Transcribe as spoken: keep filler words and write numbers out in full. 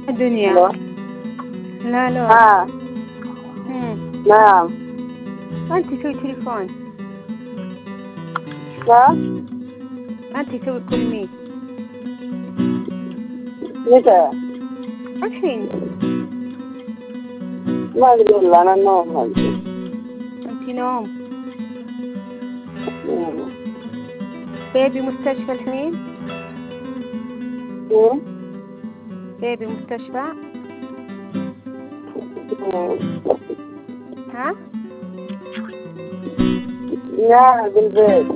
الدنيا. الو. لا لا. ها. امم نعم. انت سوي تليفون. لا. انت سوي كلمي. متى؟ الحين. ما ادري والله انا النوم هذه. انت نوم. مم. بيبي مستشفى الحين. مم. بيبي مستشفى. مم. ها. لا بالبيت.